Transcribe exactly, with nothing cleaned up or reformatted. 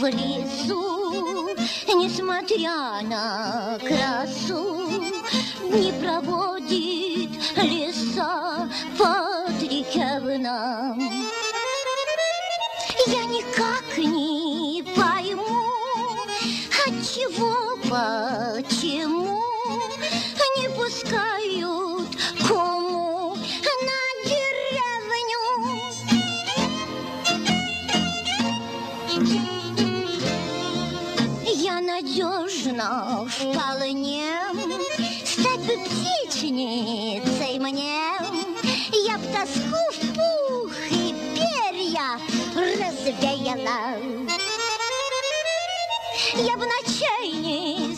лесу, несмотря на красу, не проводит леса Патрикевна. Я никак не пойму, отчего, почему не пускают кому на деревню. Я надежно вполне стать бы птичницей мне. Я б тоску в пух и перья развеяла. Я бы ночей не